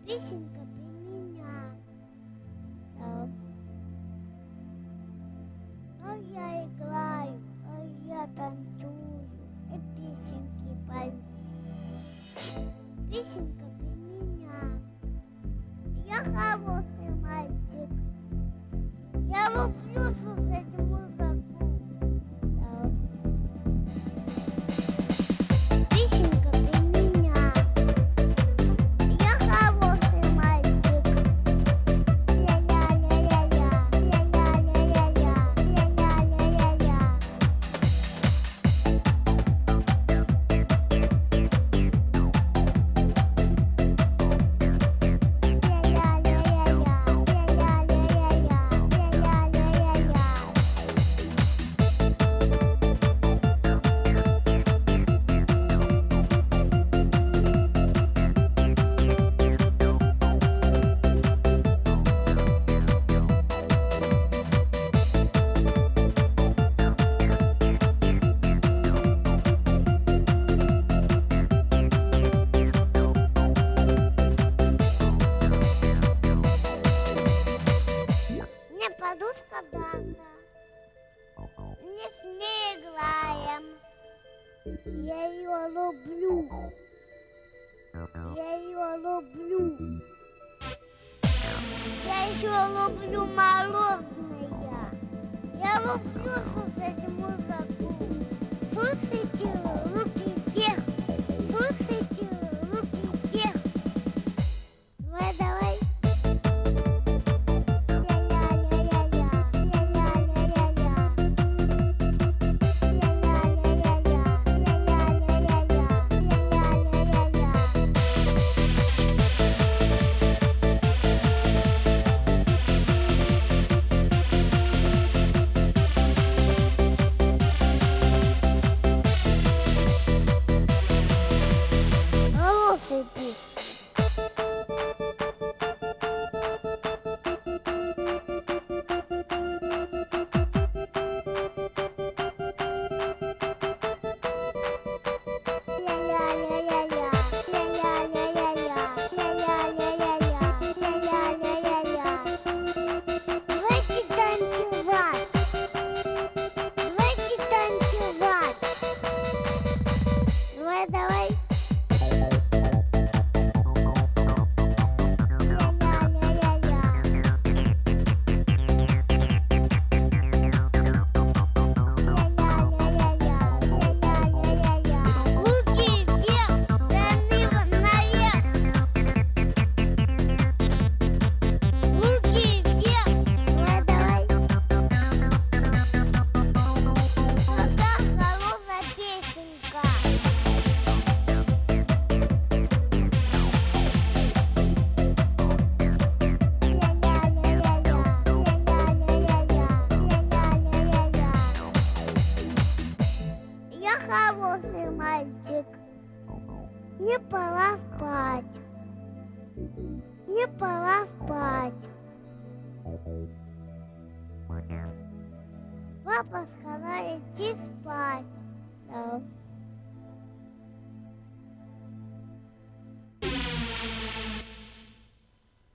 Песенка про меня. Да. А я играю, а я танцую и песенки пою. Песенка про меня. Я хороший мальчик. Я люблю слушать музыку. Да. Песенка про меня. Я хороший мальчик. Ля-ля-ля-ля-ля, ля-ля-ля-ля-ля, ля-ля-ля-ля-ля. Мне подушка даша, мне с ней играем. Я ее люблю. Я ее люблю. Я еще люблю мороженое. Я люблю слушать музыку. Слушайте, руки вверх. Слушайте, руки вверх. Давай, давай. Хороший песня. Ля-ля-ля-ля-ля, ля-ля-ля-ля-ля, ля-ля-ля-ля-ля, ля-ля-ля-ля-ля. Давайте танцевать. Давайте танцевать. Давай, давай. Руки вверх, наверх. Руки вверх. Давай, давай. Какая хорошая песенка. Я хороший мальчик. Мне пора спать. Мне пора спать. Папа сказал идти спать. Да.